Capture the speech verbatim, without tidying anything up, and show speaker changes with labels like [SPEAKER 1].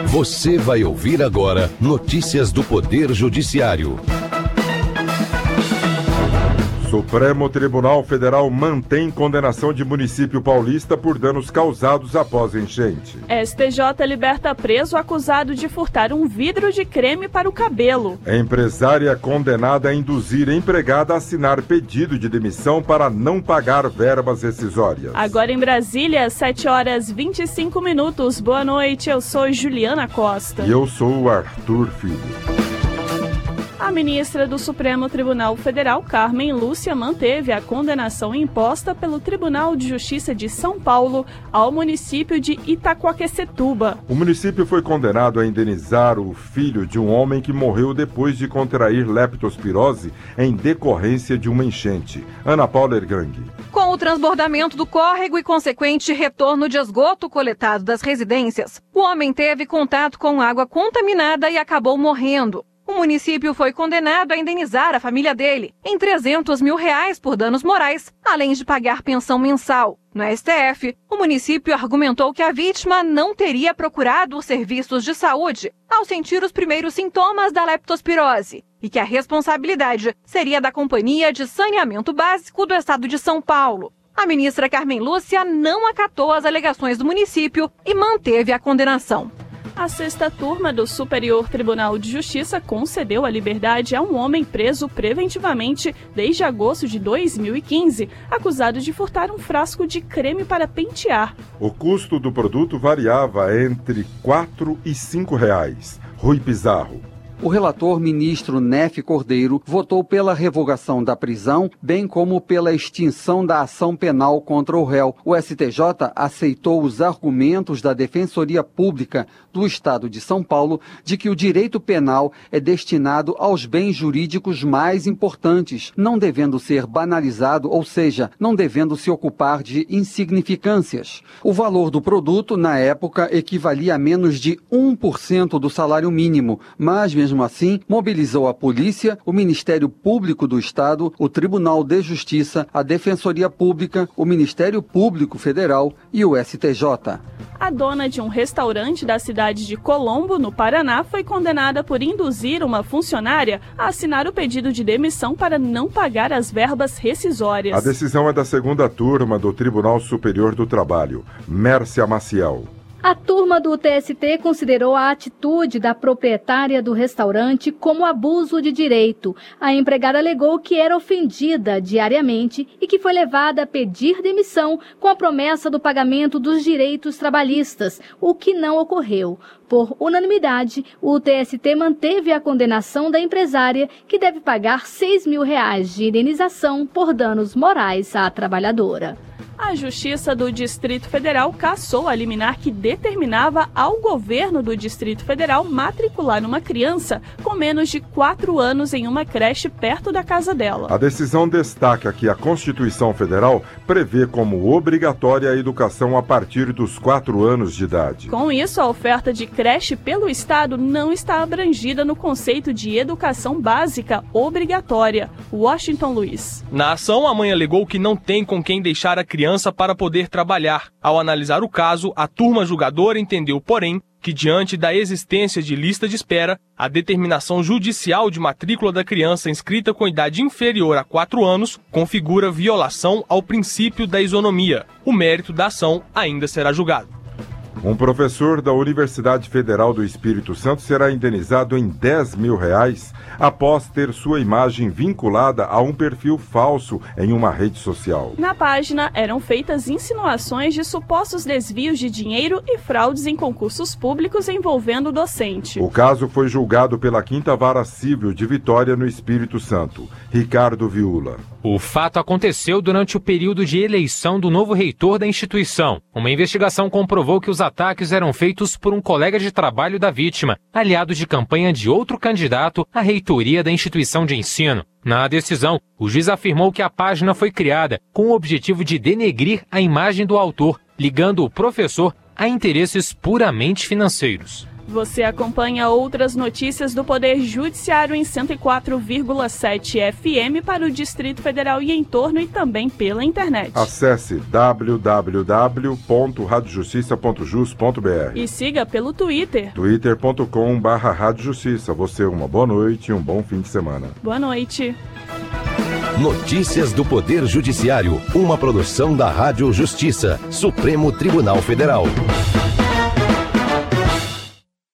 [SPEAKER 1] Você vai ouvir agora notícias do Poder Judiciário.
[SPEAKER 2] Supremo Tribunal Federal mantém condenação de município paulista por danos causados após enchente.
[SPEAKER 3] S T J liberta preso acusado de furtar um vidro de creme para o cabelo.
[SPEAKER 2] Empresária condenada a induzir empregada a assinar pedido de demissão para não pagar verbas rescisórias.
[SPEAKER 3] Agora em Brasília, sete horas e vinte e cinco minutos. Boa noite, eu sou Juliana Costa.
[SPEAKER 2] E eu sou o Arthur Filho.
[SPEAKER 3] A ministra do Supremo Tribunal Federal, Carmen Lúcia, manteve a condenação imposta pelo Tribunal de Justiça de São Paulo ao município de Itaquaquecetuba.
[SPEAKER 2] O município foi condenado a indenizar o filho de um homem que morreu depois de contrair leptospirose em decorrência de uma enchente. Ana Paula Ergang.
[SPEAKER 4] Com o transbordamento do córrego e consequente retorno de esgoto coletado das residências, o homem teve contato com água contaminada e acabou morrendo. O município foi condenado a indenizar a família dele em trezentos mil reais por danos morais, além de pagar pensão mensal. No S T F, o município argumentou que a vítima não teria procurado os serviços de saúde ao sentir os primeiros sintomas da leptospirose e que a responsabilidade seria da Companhia de Saneamento Básico do Estado de São Paulo. A ministra Carmen Lúcia não acatou as alegações do município e manteve a condenação.
[SPEAKER 3] A sexta turma do Superior Tribunal de Justiça concedeu a liberdade a um homem preso preventivamente desde agosto de dois mil e quinze, acusado de furtar um frasco de creme para pentear.
[SPEAKER 2] O custo do produto variava entre quatro e cinco reais. Rui Pizarro.
[SPEAKER 5] O relator ministro Nefe Cordeiro votou pela revogação da prisão, bem como pela extinção da ação penal contra o réu. O S T J aceitou os argumentos da Defensoria Pública do Estado de São Paulo de que o direito penal é destinado aos bens jurídicos mais importantes, não devendo ser banalizado, ou seja, não devendo se ocupar de insignificâncias. O valor do produto, na época, equivalia a menos de um por cento do salário mínimo, mas mesmo Mesmo assim, mobilizou a polícia, o Ministério Público do Estado, o Tribunal de Justiça, a Defensoria Pública, o Ministério Público Federal e o S T J.
[SPEAKER 3] A dona de um restaurante da cidade de Colombo, no Paraná, foi condenada por induzir uma funcionária a assinar o pedido de demissão para não pagar as verbas rescisórias.
[SPEAKER 2] A decisão é da segunda turma do Tribunal Superior do Trabalho. Mércia Maciel.
[SPEAKER 6] A turma do T S T considerou a atitude da proprietária do restaurante como abuso de direito. A empregada alegou que era ofendida diariamente e que foi levada a pedir demissão com a promessa do pagamento dos direitos trabalhistas, o que não ocorreu. Por unanimidade, o T S T manteve a condenação da empresária, que deve pagar seis mil reais de indenização por danos morais à trabalhadora.
[SPEAKER 3] A Justiça do Distrito Federal cassou a liminar que determinava ao governo do Distrito Federal matricular uma criança com menos de quatro anos em uma creche perto da casa dela.
[SPEAKER 2] A decisão destaca que a Constituição Federal prevê como obrigatória a educação a partir dos quatro anos de idade.
[SPEAKER 3] Com isso, a oferta de creche pelo Estado não está abrangida no conceito de educação básica obrigatória. Washington Luiz.
[SPEAKER 7] Na ação, a mãe alegou que não tem com quem deixar a criança para poder trabalhar. Ao analisar o caso, a turma julgadora entendeu, porém, que diante da existência de lista de espera, a determinação judicial de matrícula da criança inscrita com idade inferior a quatro anos configura violação ao princípio da isonomia. O mérito da ação ainda será julgado.
[SPEAKER 2] Um professor da Universidade Federal do Espírito Santo será indenizado em dez mil reais após ter sua imagem vinculada a um perfil falso em uma rede social.
[SPEAKER 3] Na página eram feitas insinuações de supostos desvios de dinheiro e fraudes em concursos públicos envolvendo o docente.
[SPEAKER 2] O caso foi julgado pela Quinta Vara Civil de Vitória, no Espírito Santo. Ricardo Viula.
[SPEAKER 8] O fato aconteceu durante o período de eleição do novo reitor da instituição. Uma investigação comprovou que os ataques eram feitos por um colega de trabalho da vítima, aliado de campanha de outro candidato à reitoria da instituição de ensino. Na decisão, o juiz afirmou que a página foi criada com o objetivo de denegrir a imagem do autor, ligando o professor a interesses puramente financeiros.
[SPEAKER 3] Você acompanha outras notícias do Poder Judiciário em cento e quatro vírgula sete F M para o Distrito Federal e entorno e também pela internet.
[SPEAKER 2] Acesse w w w ponto rádio justiça ponto jus ponto b r
[SPEAKER 3] e siga pelo Twitter.
[SPEAKER 2] twitter ponto com barra rádio justiça. Você uma boa noite e um bom fim de semana.
[SPEAKER 3] Boa noite.
[SPEAKER 1] Notícias do Poder Judiciário, uma produção da Rádio Justiça, Supremo Tribunal Federal.